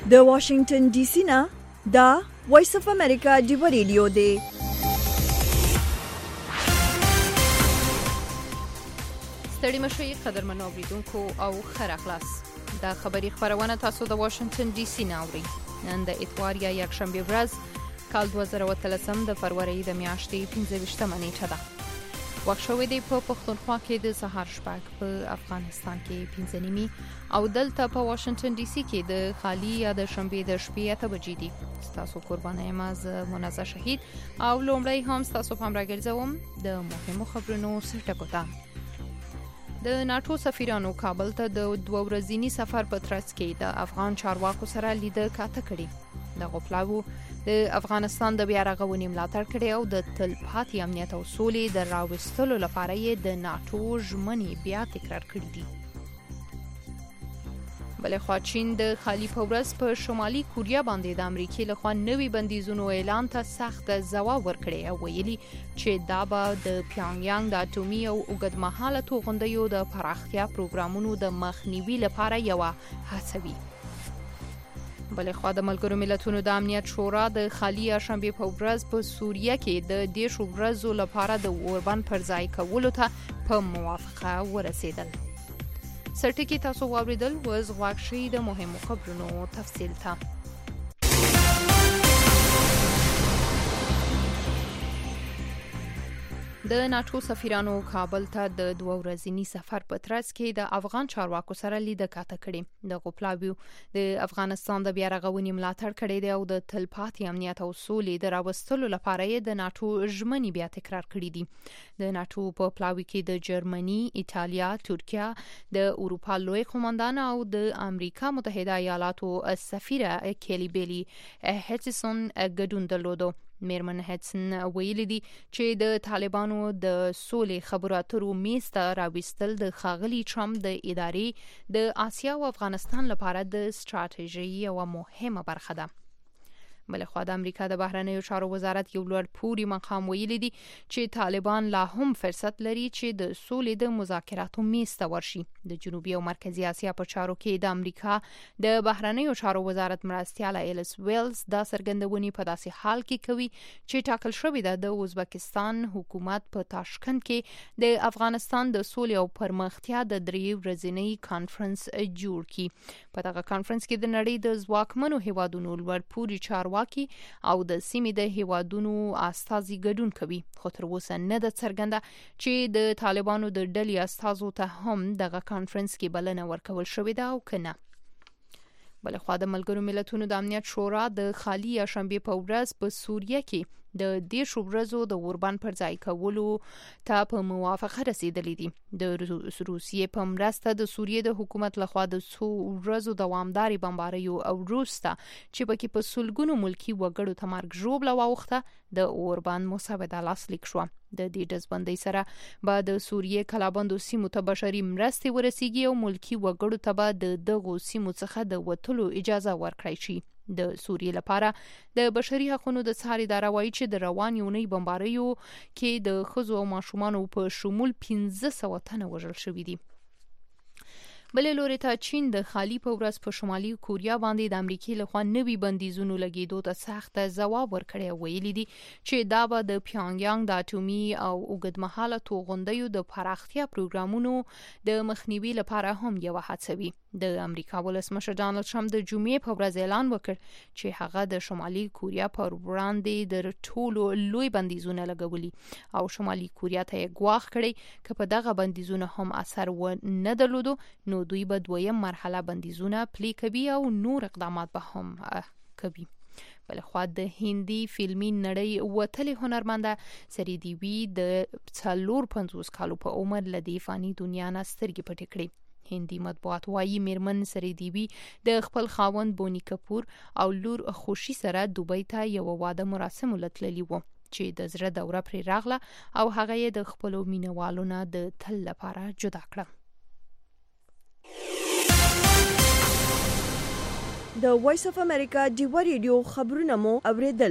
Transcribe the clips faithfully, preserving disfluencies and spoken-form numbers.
د واشنگټن ډي سي نه دا وایس اف امریکا دی ریډیو دی. ستړي مشي قدرمنو اوریدونکو او خیر اخلاص دا خبری خبرونه تاسو د واشنگټن ډي سي نه اوري. نن د اتوار یا یکشنبه ورځ کال دوه زره اتلسم د فروری د میاشتې پنځه ویشتمه نیټه ده. وخت شوی دی په پښتونخوا کې د سهار شپږ، په افغانستان کې پنځه نیمي او دلته په واشنگټن ډي سي کې د خالی یا د شنبه د شپې اته بجې دي. تاسو قربانای ماز منازه شهید او لومړی هم تاسو په امر ګرځوم د مهمو خبرونو سرټکو ته. د ناتو سفیرانو کابل ته د دوه ورځني سفر په ترڅ کې د افغان چارواکو سره لیده کاته کړي. د غوپلاو د افغانستان د بیا رغونې ملاتړ کړي او د تلپاتې امنیت او سولې د راوستلو لپاره یې د ناتو ژمنې بیا تکرار کړې دي. بلې خوا چین د خالی په ورځ په شمالي کوریا باندې د امریکای لخوا نوي بندیزونو اعلان ته سخت ځواب ورکړي او ویلي چې دا به د پیانګیانګ د اټومي او اوږدمهاله توغندیو د پراختیا پروګرامونو د مخنیوي لپاره یو هڅه وي. بلې خوا د ملګرو ملتونو د امنیت شورا د خالی شنبه په ورځ په سوریه کې د دیش ورځو لپاره د اوربان پر ځای کولو ته په موافقه ورسېدل. سرټکی تاسو واوریدل وز غواړئ د مهمو خبرونو تفصیل ته. د ناتو سفیرانو کابل ته د دوه ورځني سفر په ترڅ کې د افغان چارواکو سره لیده کاته کړي. د غوپلاویو د افغانستان د بیا رغونې ملاتړ کړي دی او د تلپاتې امنیت او سولې د راوستلو لپاره یې د ناتو ژمنې بیا تکرار کړي دي. د ناتو په پلاوي کې د جرمني، ایتالیا، ترکیه، د اروپا لوی قوماندان او د امریکا متحده ایالاتو سفیره کیلی بیلی هټسون ګډون درلودو. میرمن هټسن ویلي دي چې د طالبانو د سولې خبرو اترو میز ته راوستل د ښاغلي ټرمپ د ادارې د آسیا او افغانستان لپاره د ستراتیژي یوه مهمه برخه ده. بلخوا د امریکا د بهرنیو چارو وزارت یو لوړ پوړی مقام ویلي دي چې طالبان لا هم فرصت لري چې د سولې د مذاکراتو میز ته ورشي. د جنوبي او مرکزی اسیا په چارو کې د امریکا د بهرنیو چارو وزارت مرستیاله ایلس ویلز دا څرګندونې په داسې حال کې کوي چې ټاکل شوې ده د ازبکستان حکومت په تاشکند کې د افغانستان د سولې او پرمختیا د درې ورځنی کانفرنس جوړ کړي. په دغه کانفرنس کې د نړۍ د ځواکمنو هیوادونو لوړ پوړي چارواکي او د سیمې د هیوادونو استازي ګډون کوي. خو تر اوسه نه ده څرګنده چې د طالبانو د ډلې استازو ته هم دغه کانفرنس کې بلنه ورکول شوې ده او که نه. بلخوا د ملګرو ملتونو د امنیت شورا د خالی شنبه په ورځ په سوریه کې د دیش ورځو د اوربان پر ځای کولو ته په موافقه رسیدلې دي. د روسیې په مرسته د سوریې د حکومت لخوا د څو ورځو دوامدارې بمباریو او وروسته چې پکې په سلګونو ملکي وګړو ته مرګ ژوبله واوښته د اوربان مسوده لاسلیک شوه. د دې ډزبندۍ سره به د سوریې کلابندو سیمو ته بشري مرستې ورسیږي او ملکي وګړو ته به د دغو سیمو څخه د وتلو اجازه ورکړی شي. د سوریې لپاره د بشري حقوقو د څار اداره وایي چې د روان یونۍ بمباریو کې د ښځو او ماشومانو په شمول پنځه سوه تنه وژل شوي دي. بلې لوري ته چین د خالی په ورځ په شمالي کوریا باندې د امریکای لخوا نوي بندیزونو لګیدو ته سخت ځواب ورکړی او ویلي دي چې دا به د پیانګیانګ د اټومي او اوږدمهاله توغندیو د پراختیا پروګرامونو د مخنیوي لپاره هم یو هڅه وي. د امریکا ولسمشر ډانلډ ټرمپ د جمعې په ورځ اعلان وکړ چې هغه د شمالي کوریا پر وړاندې د ټولو لوی بندیزونه لګولي او شمالي کوریا ته یې ګواښ کړی که په دغه بندیزونه هم اثر و نه درلودو نو دوی به دویم مرحله بندیزونه پلي کوي او نور اقدامات به هم کوي. بلخوا د هندي فلمي نړۍ وتلې هنرمنده سری دیوی د څلور پنځوس کالو په عمر له دې فاني دنیا نه سترګې پټې کړې. هندي مطبوعات وايي میرمن سری دیوی د خپل خاوند بونی کپور او لور خوشي سره دوبۍ ته یو واده مراسم لتللی وو چې د زړه دوره پرې راغله او هغه یې د خپلو مینوالو نه د تل لپاره جدا کړه. د وایس اف امریکا دی ریډیو خبرونه مو اوریدل.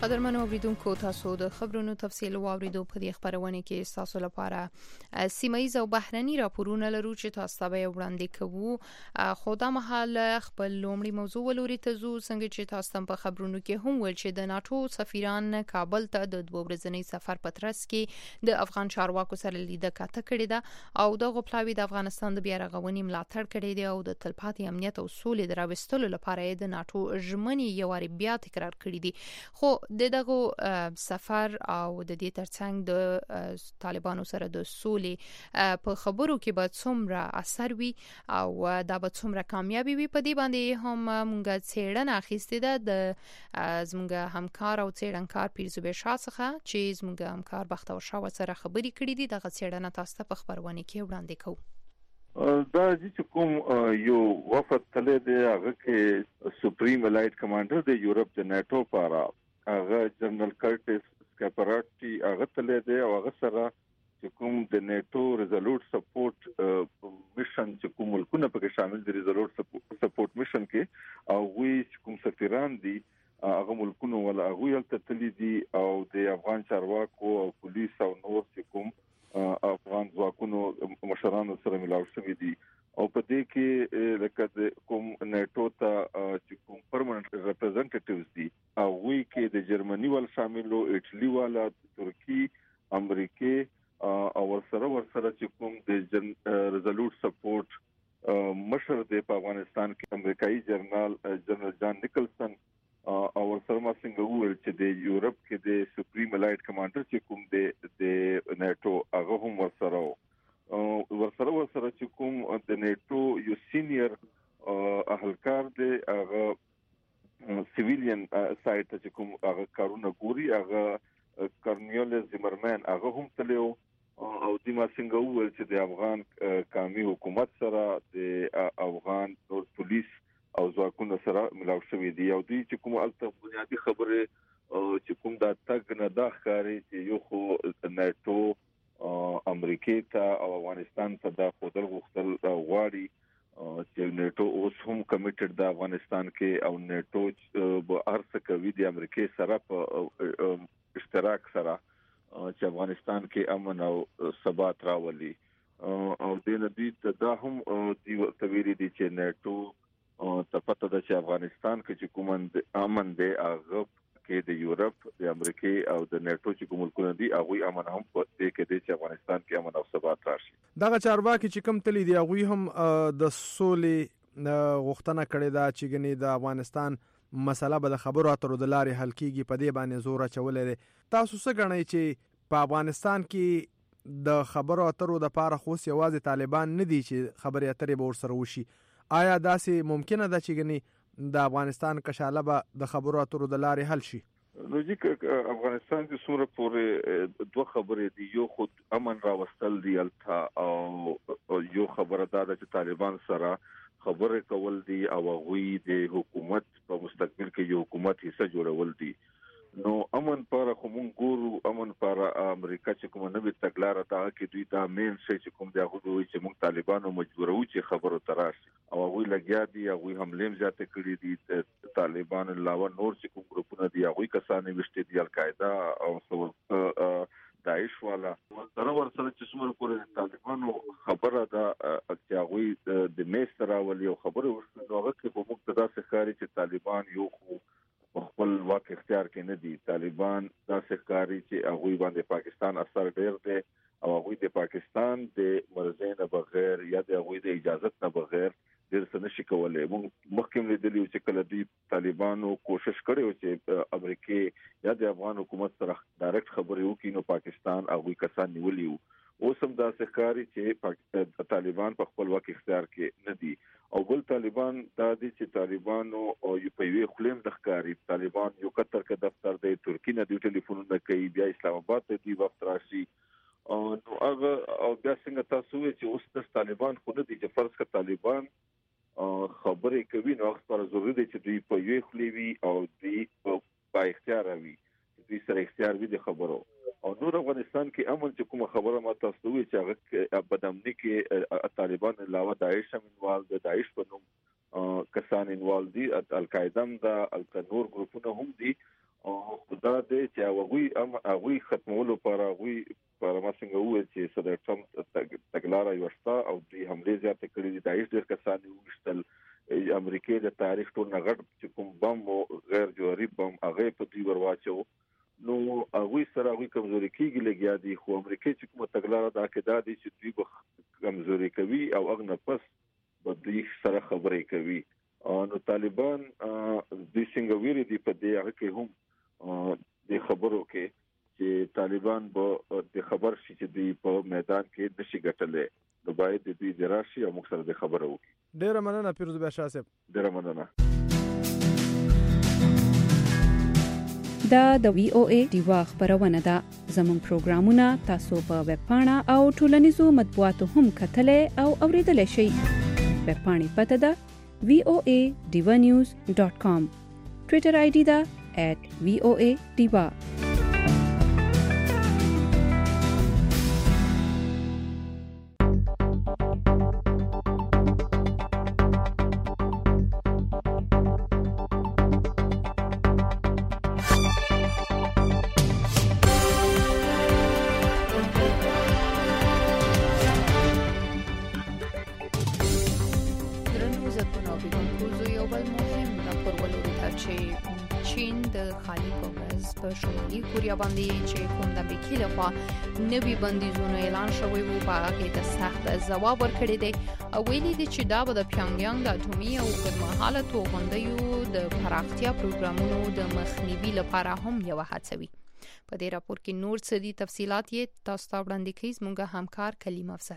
قدرمنو اوریدونکو تاسو د خبرونو تفصیل واوریدو په دې خبرونه کې تاسو لپاره سیمایي او بهرني راپورونه لرو چې تاسو ته وړاندې کوو. خو دا مهال خپل لومړی موضوع ولوري ته زو څنګه چې تاسو په خبرونو کې هم ول چې د ناتو سفیران کابل ته د دوه ورځنی سفر په ترڅ کې د افغان چارواکو سره لیدنه کاته کړې ده او د غپلاوي د افغانستان د بیا رغونې ملاتړ کړې ده او د تلپاتې امنیت او سولې دراوستلو لپاره د ناتو ژمنې یو واری بیا تکرار کړې دي. خو د دغه سفر او د دې ترڅنګ د طالبانو سره د سولې په خبرو کې به څومره اثر وي او دا به څومره کامیابی وي په دې باندې هم مونږه څېړنه اخیستې ده د زمونږ همکار او څېړنکار پیرزوبې شاه څخه چې زمونږ همکار بختور شاه سره خبرې کړې دي. دغه څېړنه تاسو ته په خبرونه کې وړاندې کوو. دا چې کوم یو وفد تله دی هغه کې سپریم الایټ کمانډر د یورپ د ناتو لپاره هغه جنرال کرټس سکاپراټي هغه تله دی او هغه سره چې کوم د نیټو ریزولوټ سپورټ میشن چې کوم ملکونه پکې شامل دي ریزولوټ سپورټ میشن کې او وی چې کوم سفیران دي هغه ملکونه ولا هغه یلته تللی دي او د افغان چارواکو او پولیس او نور چې کوم افغان ځواکونو مشرانو سره ملاو شوي دي او په دې کې لکه کوم نیټو ته چې کوم پرمننت ریپرزنټیټیوز دي او وی کې د جرمني ول شاملو ایټلی والا ترکی امریکای او ورسره ورسره چې کوم د ریزولوټ سپورټ مشر د افغانستان کې امریکایي جنرال جنرال جان نیکلسن او ورسره ما څنګه وویل چې د یورپ کې د سپریم الایټ کمانډر چې کوم د نیټو هغه هم ورسره ورسره ورسره چې کوم د نیټو یو سینیئر اهلکار دی هغه سیویلین سایت چې کوم هغه کارونه ګوري هغه کرنیل زمرمن هغه هم تلو او د ما څنګه وویل چې د افغان قومي حکومت سره د افغان نور پولیس او ځواکونو سره ملاو شوي دي او دوی چې کوم الته بنیادی خبره چې کوم دا تګ نه دا ښکاري چې یو خو نیټو امریکای ته او افغانستان ته د خودل غوښتل غواړي چې نیټو اوس هم کمیټډ د افغانستان کې او نیټو به ارڅ کوي د امریکای سره په اشتراک سره چې افغانستان کې امن او ثبات راولي او د دې دا هم د تویری دي چې نیټو ته پته ده چې افغانستان کې چې کوم امن دی هغه کې د یورپ د امریکای او د نیټو چې کوم ملکونه دي هغه امن هم په دې کې دي چې افغانستان کې امن او ثبات راشي. دغه چارواکي چې کوم تللی دی هغه هم د سولې غوښتنه کړې ده چې ګنې د افغانستان مسله به د خبرو اترو د لارې حل کیږي په دې باندې زور اچولې ده. تاسو څه ګڼئ چې په افغانستان کې د خبرو اترو د پاره خو یوازې طالبان نه دي چې خبرې اترې به ورسره وشي؟ آیا داسې ممکنه ده چې ګنې د افغانستان کشاله به د خبرو اترو د لارې حل شي؟ لوجیک افغانستان کې څومره پورې دوه خبرې دي، یو خود امن راوستل دی الته او یو خبره دا ده چې طالبان سره خبرې کول دي او هغوی د حکومت په مستقبل کې یو حکومت حصہ جوړول دي. نو امن پر کوم ګورو امن پر امریکا چې کوم نوې تګلارې ته کې دوی دا مین شي چې کوم دی هغه وایي چې موږ طالبانو مجبورو چې خبرو تراش او هغه لګیا دي هغه حمله زیاته کړې دي. طالبان علاوه نور چې کوم ګروپونه دي هغه کسانې وشته دي القاعده او داعش والا سره ورسره چې څومره کولې طالبانو خبره دا چې هغه د میستر راولي او خبره ورسره هغه کې په مقتدا ښکاری چې طالبان یو خو خپل واک اختیار کې نه دي. طالبان دا ښکاری چې هغه باندې پاکستان اثر ډیر دی او هغه د پاکستان د مرزه نه بغیر یا د هغه د اجازه نه بغیر ډیر څه نشي کولای. موږ مخکې لیدلی چې کله دوی طالبانو کوشش کړو چې امریکای یا د افغان حکومت سره ډایرکټ خبرې وکړي نو پاکستان هغه کسان نیولي وو. اوس هم دا ښکاری چې طالبان په خپل واک اختیار کې نه دي او بل طالبان دا دي چې طالبانو او په یوې خلیم د ښکاری طالبان یو قطر کې دفتر دی ترکی نه دی ټلیفونونه کوي بیا اسلام آباد ته دی وخت راشي او نو هغه او بیا څنګه تاسو وایي چې اوس د طالبان خو نه دي چې فرض کړه طالبان خبرې کوي نو خبره ضروري ده چې دوی په یوې خلیوي او دوی په اختیار وي دوی سره اختیار وي د خبرو او نور افغانستان کې امن چې کومه خبره ما تاسو وی چې هغه بدامني کې طالبان علاوه داعش هم انوال د داعش په نوم کسان انوال دي القاعده د القنور ګروپونه هم دي او دا د چې هغه ام هغه ختمولو لپاره هغه پر ما څنګه وایي چې صدر ټرمپ تګلارې ورستا او د حمله زیاته کړې دي د هیڅ ډېر کسان وشتل امریکای د تاریخ ټول نغړ چې کوم بم او غیر جوړی بم هغه په دی ورواچو نو هغه سره هغه کمزوري کیږي لګیا دي خو امریکای چې کوم تګلارې دا کې دا دي چې دوی به کمزوري کوي او اغنه پس په دې سره خبرې کوي نو طالبان د څنګه ویری دي په دې هغه کې هم د خبرو کې چې طالبان به د خبر شي چې دوی په میدان کې نشي ګټلې نو باید د دوی دراشي او موږ سره د خبرو وکړي. ډیره مننه پیروز بشار صاحب. ډیره مننه. دا د وی او ای دیوا خبرونه ده. زموږ پروګرامونه تاسو په ویب پاڼه او ټولنیزو مطبوعاتو هم کتلې او اوریدلای شئ. ویب پاڼې پته ده وی او ای diva news dot com. ټویټر آی ډي ده at v o a diva. کوریا باندې چې کوم د امریکای لخوا نوي بندیزونه اعلان شوی وو په هغه کې د سخت ځواب ورکړی دی او ویلي دی چې دا به د پیونګیانګ د اټومي او اوږدمهاله توغندیو د پراختیا پروګرامونو د مخنیوي لپاره هم یو هڅه وي. په دې راپور کې نور څه دي تفصيلات یې تاسو ته وړاندې کوي زموږ همکار کلیم افضل.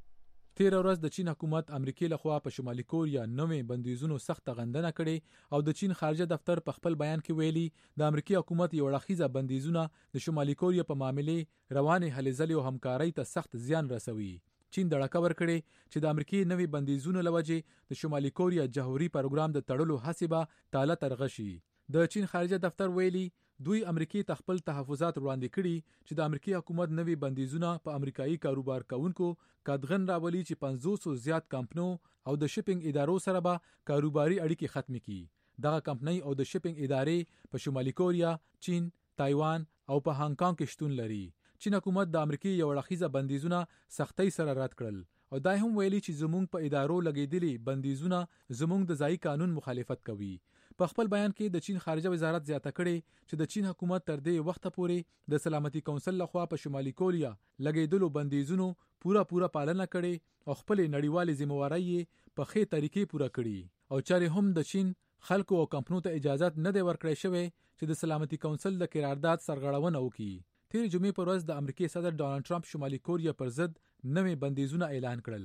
تیر ورځ د چین حکومت امریکای لخوا په شمالي کوریا نوې بندیزونو سخت غندنه کړې او د چین خارجه دفتر په خپل بیان کې ویلي د امریکای حکومت یو وړاندیزه بندیزونه د شمالي کوریا په معاملې روانه هلې ځلې او همکارۍ ته سخت زیان رسوي. چین د ډاکور کړي چې د امریکای نوې بندیزونو لوجه د شمالي کوریا جوهري پروګرام د تړلو حسابه تاله ترغشي. د چین خارجه دفتر ویلي دوی امریکای ته خپل تحفظات وړاندې کړي چې د امریکای حکومت نوې بندیزونه په امریکایي کاروبار کوونکو کډغن راولي چې پنځوس زیات کمپنو او د شپینګ ادارو سره به کاروباري اړیکې ختم کړي. دغه کمپنۍ او د شپینګ ادارې په شمالي کوریا، چین، تایوان او په هانګ کانګ کې شتون لري. چین حکومت د امریکای یو وړاندیزه بندیزونه سختۍ سره رد کړل او دا هم ویلي چې زموږ په ادارو لګیدلي بندیزونه زموږ د ځای قانون مخالفت کوي. په خپل بیان کې د چین خارجه وزارت زیاته کړي چې د چین حکومت تر دې وخت پورې د سلامتي کونسل لخوا په شمالي کوریا لګیدلو بندیزونو پورا پورا پالنه کړي او خپل نړیوالې ذمہوارۍ په ښه طریقې پورا کړي او چاري هم د چین خلکو او کمپنو ته اجازه نه دی ورکړی شوی چې د سلامتي کونسل د قرارداد سرغړونه وکړي. تیر جمعې پر ورځ د امریکای صدر ډونالد ټرمپ شمالي کوریا پر ضد نوې بندیزونه اعلان کړل.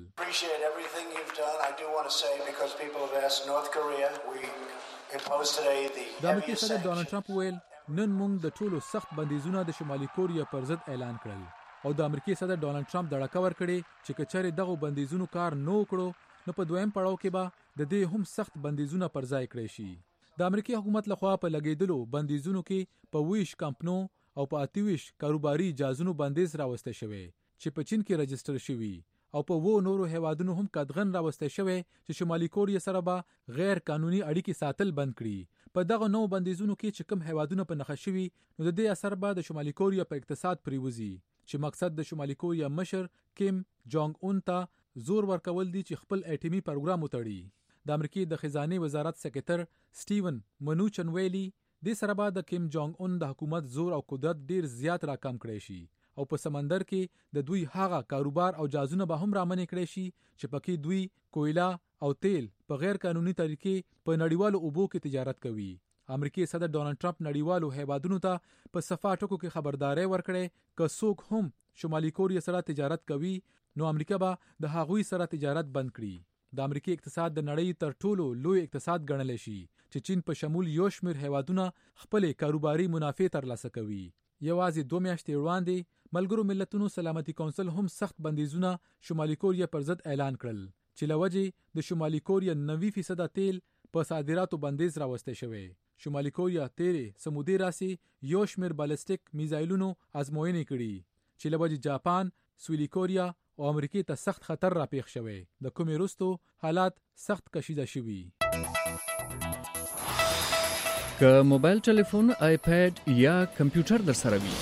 د امریکای صدر ډونالد ټرمپ ویل نن موږ د ټولو سخت بندیزونه د شمالي کوریا پر ضد اعلان کړل او د امریکای صدر ډونالد ټرمپ د ډاکور کړي چې کچره دغه بندیزونو کار نو کړو نو په دویم پړاو کې به د دې هم سخت بندیزونه پر ځای کړی شي. د امریکای حکومت لخوا په لګیدلو بندیزونو کې په ویش کمپنو او په اتیوش کاروباري اجازهونو بندیز راوسته شوی چې په چین کې رجستر شوی او په وو نورو هیوادونو هم قدغن راوسته شوی چې شمالي کوریا سره به غیر قانوني اړیکې ساتل بند کړي. په دغه نو بندیزونو کې چې کوم هیوادونه په نخښه شوی نو د دې اثر به د شمالي کوریا په اقتصاد پریوزي چې مقصد د شمالي کوریا مشر کیم جونګ اون ته زور ورکول دي چې خپل اټومي پروګرام وتړي. د امریکای د خزانه وزارت سکرټر سټیون منوچن ویلي د سره به د کیم جونګ اون د حکومت زور او قدرت ډیر زیات راکم کړی شي او په سمندر کې د دوی هغه کاروبار او جازونه به هم رامنې کړی شي چې پکې دوی کویلا او تیل په غیر قانوني طریقې په نړیوالو اوبو کې تجارت کوي. امریکای صدر ډونالد ټرمپ نړیوالو هیوادونو ته په صفه ټکو کې خبرداري ورکړي که څوک هم شمالي کوریا سره تجارت کوي نو امریکا به د هغوی سره تجارت بند کړي. د امریکای اقتصاد د نړۍ تر ټولو لوی اقتصاد ګڼل شي چې چین په شمول یو شمېر هیوادونه خپل کاروباري منافع ترلاسه کوي. یوازې دوه میاشتې وړاندې ملګرو ملتونو سلامتي کونسل هم سخت بندیزونه شمالي کوریا پر ضد اعلان کړل چې لوجه د شمالي کوریا نوي فیصد تیل په صادراتو بندیز راوسته شوی. شمالي کوریا تیرې سمودي راسي یو شمېر بالستیک میزایلونو ازموینې کړي چې لوجه جاپان، سویلي کوریا او امریکای ته سخت خطر را پیښ شوی د کومې وروسته حالات سخت کشیده شوي. که موبایل ټلیفون، آیپاد یا کمپیوټر در سره وي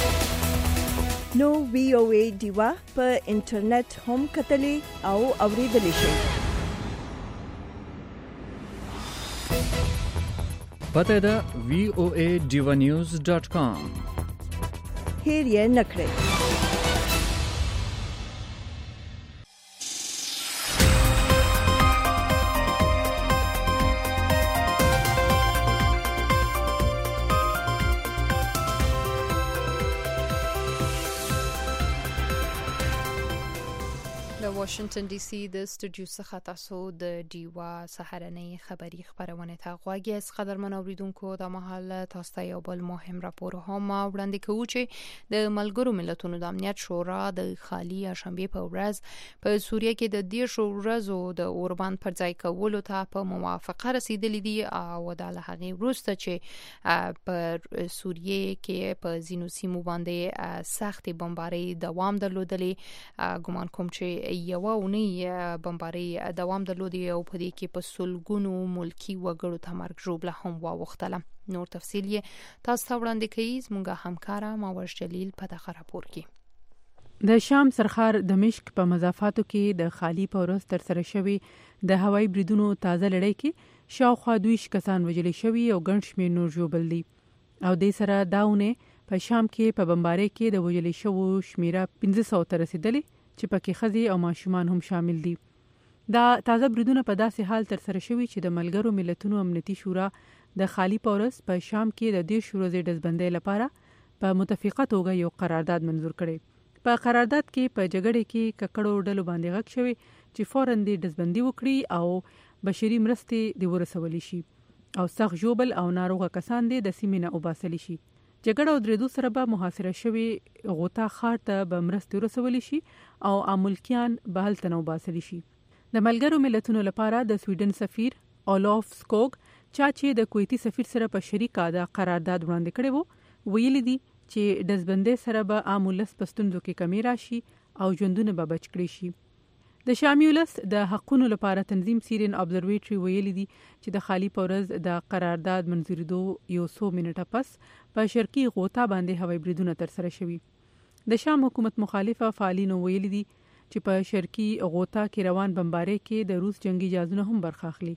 نو وی او ای دیوا په انټرنیټ هم کتلی او اوریدلی شئ. پته ده وی او ای ډیوا نیوز ډاټ کام. هیر یې نکړئ. واشنگټن ډي سي د سټوډیو څخه تاسو د ډیوا سهارنۍ خبری خبرونه ته غواړئ. اس قدرمن اوریدونکو د محل تاسو ته یو بل مهم راپور هم وړاندې کوو چې د ملګرو ملتونو د امنیت شورا د خالي شنبه په ورځ په سوریه کې د دې ورځو د اوربان پر ځای کولو ته په موافقه رسیدلې دي او د هغې وروسته چې په سوریه کې په زینو سیمو باندې سخت بمباري دوام درلودلې. ګومان کوم چې یو ونی بمباري دوام درلودي او په دې کې په سلګونو ملکی وګړو ته مرګ ژوبله هم واوښتله. نور تفصیل یې تاسو ته وړاندې کوي زموږ همکاره ماوش جلیل په دغه راپور کې. د شام سرخار دمشق په مضافاتو کې د خالی پورس تر سره شوی د هوایي بریدونو تازه لړۍ کې شاوخوا دویش کسان وژل شوي او ګڼ شمېر نور ژوبل دي او د سره داونه په شام کې په بمباري کې د وژل شوو شمیره پنځه سوه ته رسیدلې چې پکې ښځې او ماشومان هم شامل دي. دا تازه بریدونه په داسې حال تر سره شوي چې د ملګرو ملتونو امنیتي شورا د خالی پورس په شام کې د دې شورا ډزبندۍ لپاره په متفقه توګه یو قرارداد منزور کړي. په قرارداد کې په جګړې کې ککړو ډلو باندې غږ شوی چې فوراً د ډزبندي وکړي او بشري مرستې د ورسولې شي او سخت ژوبل او ناروغه کسان د سیمې نه وباسل شي. جګړه او درېدو سره به محاصره شوی غوطه خار ته به مرستې ورسول شي او املکیان به هلته نه وباسل شي. د ملګرو ملتونو لپاره د سویډن سفیر اولوف سکوګ چا چې د کویتي سفیر سره په شریکه د قرارداد وړاندې کړی وو ویلي دي چې ډزبندۍ سره به عام ولس په ستونزو کې کمی راشي او ژوندونه به بچ کړي شي. د شامي ولس د حقونو لپاره تنظیم سیرین ابزرویټري ویلي دي چې د خالی پورز د قرارداد منظوریدو یو څو منټه پس په شرقي غوطه باندې هوایي بریدونه تر سره شوي. د شام حکومت مخالفه فعالینو ویلي دي چې په شرقي غوطه کې روان بمباري کې د روس جنگي جهازونه هم برخه اخلي.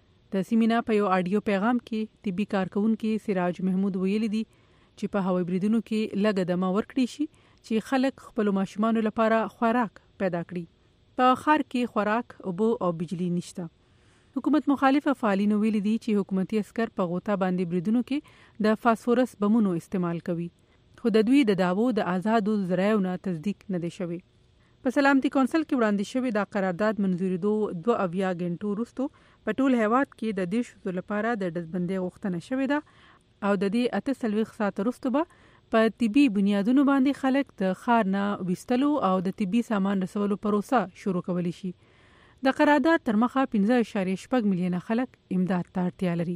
د سیمینا په یو آډیو پیغام کې طبي کارکونکو سراج محمود ویلي دي چې په هوایي بریدونو کې لږ دمه ورکړي شي چې خلک خپل ماشومان لپاره خوراک پیدا کړي. په خار کې خوراک، اوبه او بجلی نشته. حکومت مخالفه فعالینو ویلي دي چې حکومتي عسكر په غوطه باندې بریدونو کې د فاسفورس بمونو استعمال کوي خو د دوی د دعوو د آزادو ذرایعو نه تصدیق نه دی شوی. په سلامتي کونسل کې وړاندې شوی د قرارداد منظوریدو دوه اویا غنټو وروسته په ټول هیواد کې د دې شوزو لپاره د ډزبندۍ غوښتنه شوې ده او د دې اته څلوېښت ساعته وروسته به په طبي بنیادونو باندې خلک د خار نه ویستلو او د طبي سامان رسولو پروسه شروع کولی شي. د قرارداد تر مخه پنځه اعشاریه شپږ میلیونه خلک امداد ته اړتیا لري.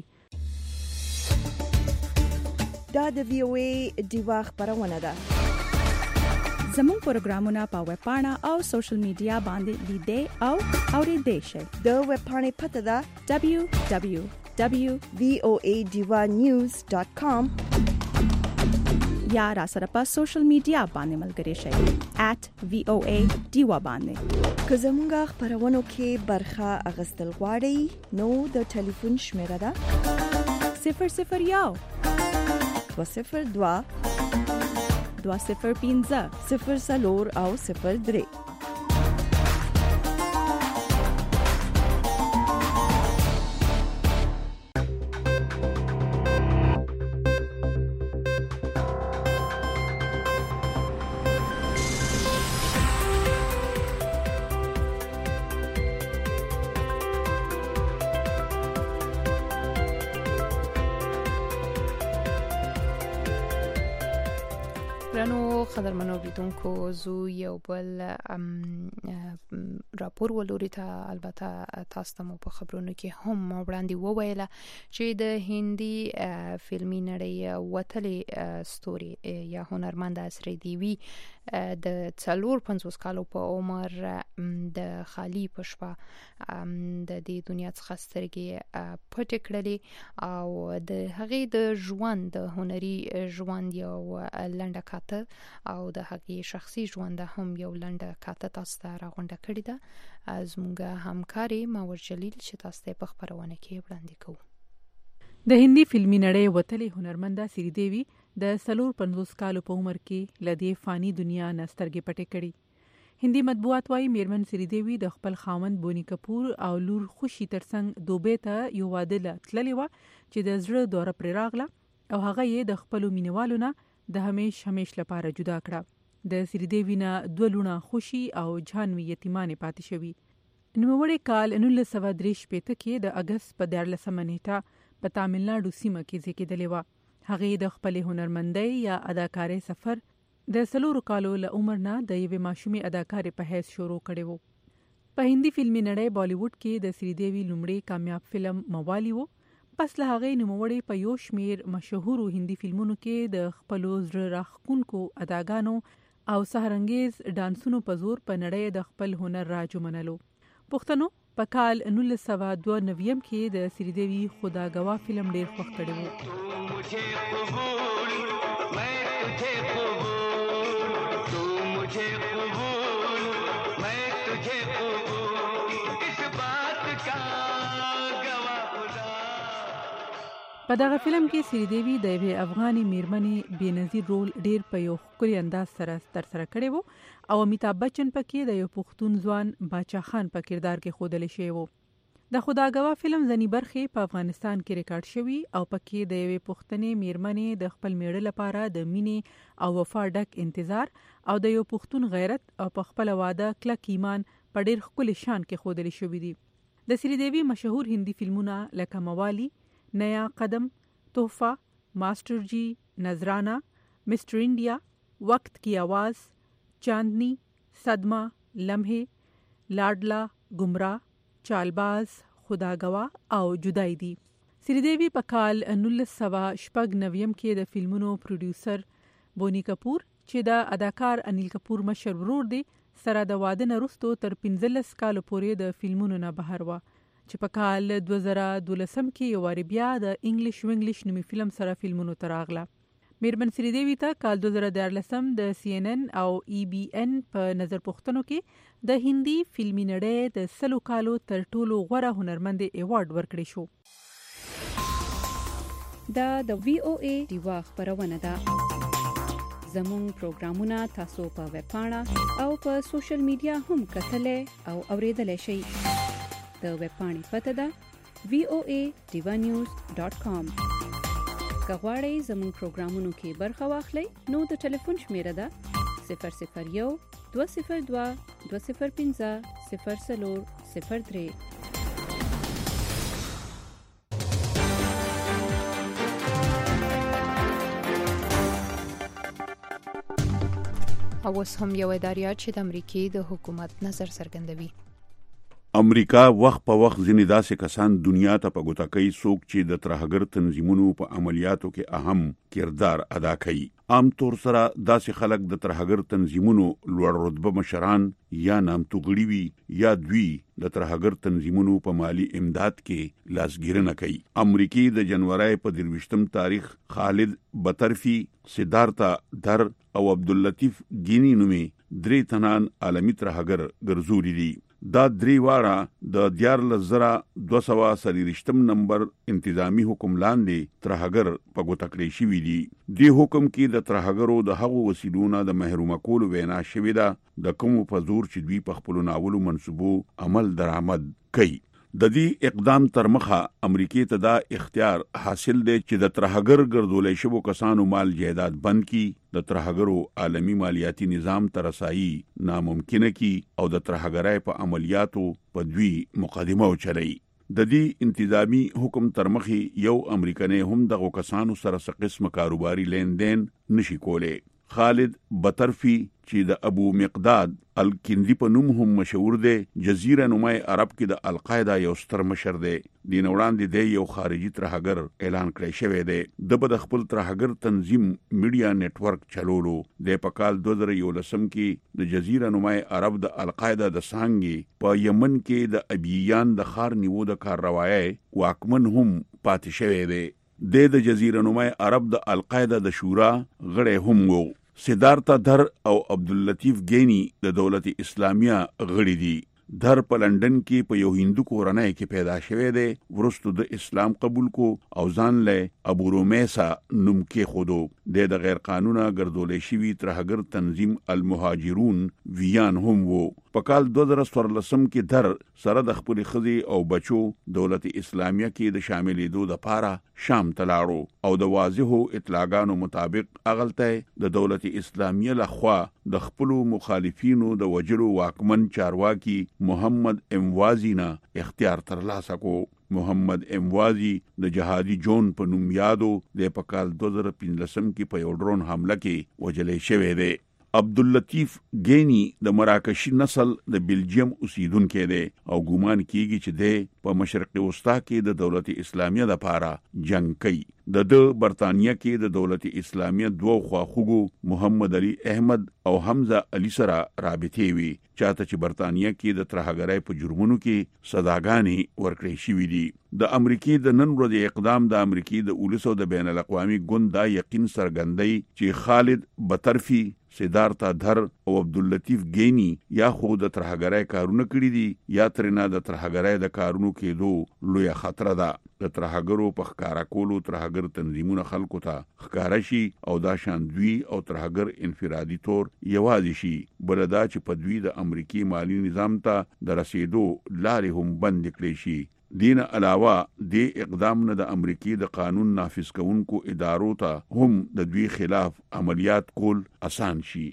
دا د وی او ای دیوا خبرونه ده. زموږ پروګرامونه په ویب پاڼه او سوشل میډیا باندې لیدئ او اوریدئ شئ. د ویب پاڼې پته ده دبلیو دبلیو دبلیو ډاٹ وی او ای ډیوا نیوز ډاٹ کام یا را سره په سوشل میډیا باندې ملګری شئ ایٹ وی او ای ډیوا باندې. که زموږ خبرونو کې برخه اخیستل غواړئ نو د ټلیفون شمیره ده صفر صفر یو دوه صفر دوه دوه صفر پنځه صفر څلور او صفر درې. رانو قدرمنو اوریدونکو زو یو بل راپور ولوري ته البته تاسو ته په خبرونو کې هم وړاندې وویله چې د هندي فلمي نړۍ وتلې ستوري یا هنرمند اسری دیوی د څلور پنځوس کالو په عمر د خالی پښپا د دې دنیا څخه سترګې پټ کړلې او د هغې د ژوند د هنري ژوند یو لنډه کاته او د هغې شخصي ژوند هم یو لنډه کاته تاسو ته راغونډه کړې ده. زموږ همکاري ماور جلیل چې تاسو ته په خبرونه کې وړاندې کوو. د هندي فلمي نړۍ وتلې هنرمنده سری دیوی د څلور پنځوس کالو په عمر کې له دې فانی دنیا نه سترګې پټې کړې. هندي مطبوعات وايي میرمن سری دیوی د خپل خاوند بونی کپور او لور خوشي ترڅنګ دوبۍ ته یو واده له تللې وه چې د زړه دوره پرې راغله او هغه یې د خپلو مینوالو نه د همیش همیش لپاره جدا کړه. د سری دیوی نه دوه لوڼه خوشي او جهانوي یتیمانې پاتې شوي. نوموړی کال نولس سوه درې شپېته کې د اګست په دیارلسمه نیټه په تاملناډو سیمه کې زیږېدلې وه. هغې د خپلې هنرمندۍ یا اداکارۍ سفر د څلورو کالو له عمر نه د یوې ماشومې اداکارې په حیث شروع کړی و. په هندي فلمي نړۍ بالیووډ کې د سری دیوی لومړی کامیاب فلم موالی و. پس له هغې نوموړی په یو شمېر مشهورو هندي فلمونو کې د خپلو زړه راښکونکو اداګانو او سحرانګیز ډانسونو په زور په نړۍ د خپل هنر راج ومنلو. پښتنو په کال نولس سوه دوه نویم کې د سری دیوی خدا گواه فلم ډیر خوښ کړی و. په دغه فلم کې سری دیوی د یوې افغاني میرمنې بېنظیر رول ډیر په یو ښکلي انداز سره ترسره کړی و او امیتاب بچن پکې د یو پښتون ځوان باچا خان په کردار کې ښودلی شوی و. د خدا گواه فلم ځینې برخې په افغانستان کې ریکارډ شوي او پکې د یوې پښتنې میرمنې د خپل میړه لپاره د مینې او وفا ډک انتظار او د یو پښتون غیرت او په خپله واده کلک ایمان په ډیر ښکلي شان کې ښودلی شوي دي. د سری دیوی مشهور هندي فلمونه لکه موالی، نیا قدم، تحفہ، ماسٹر جی، نذرانہ، مسٹر انڈیا، وقت کی آواز، چاندنی، صدمہ، لمحے، لاڈلا، گمراہ، چالباز، خدا گواہ او جدائی دي. سری دیوی په کال نولس سوه شپږ نویم کې د فلمونو پروډیوسر بونی کپور چې د اداکار انیل کپور مشر ورور دی سره د واده نه وروسته تر پنځلس کالو پورې د فلمونو نه بهر وه چې په کال دوه زره دولسم کې یو وارې بیا د انګلیش وینګلیش نومي فلم سره فلمونو ته راغله. میرمن سری دیوی ته کال دوه زره دیارلسم د سی ان ان او ای بی ان په نظر پوښتنو کې د هندي فلمي نړۍ د سلو کالو تر ټولو غوره هنرمندې ایوارډ ورکړی شو. دا د وی او ای دیوا خبرونه ده. زموږ پروګرامونه تاسو په ویب پاڼه او په سوشل میډیا هم کتلای او اوریدلای شئ. د ویب پاڼې پته ده وی او ای دیوا نیوز ډاٹ کام. که غواړئ زموږ پروګرامونو کې برخه واخلئ نو د ټلیفون شمیره ده صفر صفر یو دوه صفر دوه دوه صفر پنځه صفر څلور صفر درې. او اوس هم یو اداریات چې د امریکې د حکومت نظر څرګندوي. امریکا وخت په وخت ځینې داسې کسان دنیا ته په ګوته کوي څوک چې د ترهګر تنظیمونو په عملیاتو کې اهم کردار ادا کوي. عام طور سره داسې خلک د ترهګر تنظیمونو لوړ رتبه مشران یا نامتو غړي وي یا دوی د ترهګر تنظیمونو په مالی امداد کې لاسګیرنه کوي. امریکای د جنوري په درویشتم تاریخ خالد بطرفي، سدارتا در او عبداللطیف گینی نومي درې تنان عالمي ترهګر ګرځولي دي. دا درې واړه د دیارلس زره دوه سوه څلېرویشتم نمبر انتظامی حکم لاندې ترهګر په ګوته کړی شوي دي. دې حکم کې د ترهګرو د هغو وسیلو نه د محرومه کولو وینا شوې ده د کومو په زور چې دوی په خپلو ناولو منصوبو عمل درآمد کوي. د دې اقدام تر مخه امریکای ته دا اختیار حاصل دی چې د ترهګر ګرځولې شوو کسانو مال جایداد بند کی، د ترهګرو عالمی مالیاتی نظام ته رسایي ناممکنه کی او د ترهګرۍ په عملیاتو په دوی مقدمه وچلي. د دې انتظامی حکم تر مخه یو امریکایي هم دغه کسانو سره څه قسم کاروباري لین دین نشي کولای. خالد بطرفي چې د ابو مقداد الکندی په نوم هم مشهور دی، جزیره نمای عرب کې د القاعده یو ستر مشر دی. دین وړاندې دی یو خارجي ترهګر اعلان کړی شوی دی. د په خپل ترهګر تنظیم میډیا نیټورک چلولو د په کال دوه زره یولسم کې د جزیره نمای عرب د القاعده د سانګي په یمن کې د ابیان د خار نیو د کاروایی واکمن هم پاتې شوی دی. د جزیره نمای عرب د القاعده د شورا غړی هم وو. سیدارتا در او عبداللطیف گینی د دولت اسلامیه غړي دي. در په لندن کې په یو هندو کورنۍ کې پیدا شوی دی. ورستو د اسلام قبول کو او ځان له ابو رومیسا نوم کې خودو. د غیر قانونه ګرځولې شوی ترهګر تنظیم المهاجرون ویان هم وو. په کال دوه زره څوارلسم کې در سره د خپل خزي او بچو دولت اسلامیه کې د شاملېدو د پاره شام تلاړو او د واضحو اطلاعاتو مطابق اغلته د دولت اسلامیه لخوا د خپل مخالفینو د وجلو واکمن چارواکي محمد اموازی نه اختیار ترلاسه کو. محمد اموازی د جهادي جون په نوم یادو د په کال دوه زره پنځلسم کې په یو ډرون حمله کې وجلې شوی دی. عبداللطیف گینی د مراکشي نسل د بلجیم اوسیدونکو دی او ګومان کیږي چې د په مشرق وسطا کې د دولت اسلامیه لپاره جنگ کوي. د د برتانیې کې د دولت اسلامیه دوه خواخوږو محمد علي احمد او حمزه علي سره رابطې وي، چاته چې برتانیې کې د ترهګرۍ په جرمونو کې سزاګانې ورکړې شوې دي. د امریکای د نن ورځې اقدام د امریکای د اولسو د بین الاقوامي ګوند دا یقین سرګندۍ چې خالد بطرفي، سیدارتا در او عبداللطیف گینی یا خود د ترهګرۍ کارونه کړی دي یا ترنه د ترهګرۍ د کارونو کېدو لوی خطر ده. د ترهګرو په ښکارا کولو ترهګر تنظیمونه خلکو ته ښکارا شي او دا شان دوی او ترهګر انفرادي تور یوازې شي. بل دا چې په دوی د امریکای مالی نظام ته د رسیدو لارې هم بند کړي شي. دین علاوه د اقدام نه د امریکای د قانون نافذ کوونکو ادارو ته هم د دوی خلاف عملیات کول آسان شي.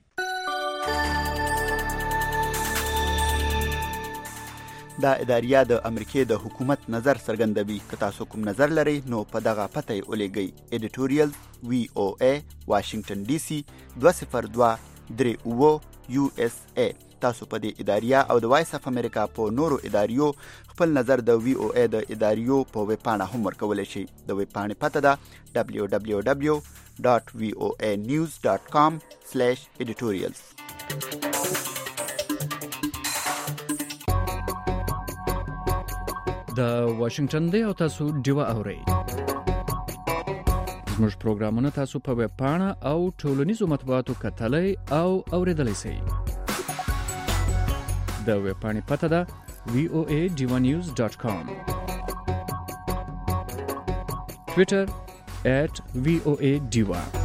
دا اداریه د امریکای د حکومت نظر څرګندوي. که تاسو کوم نظر لرئ نو په دغه پته یې ولېږئ. ایډیټوریال وی او ای واشنگټن ډي سي دوه صفر دوه درې اوه یو اس ای. تاسو په دې اداریه او د وایس اف امریکا په نورو اداریو خپل نظر د وی او ای د اداریو په ویب پاڼه هم ورکولی شئ. د ویب پاڼې پته ده دبلیو دبلیو دبلیو ډاټ وی او ای نیوز ډاټ کام سلیش ایډیټوریلز. د واشنگټن دی او تاسو ډیوه اورئ. زموږ پروګرامونه تاسو په ویب پاڼه او ټولنیزو مطبوعاتو کتلای او اوریدلای شئ. د ویب پاڼې پته ده وی او ای ډیوا نیوز ډاټ کام. ټویټر ایټ وی او ای ډیوا.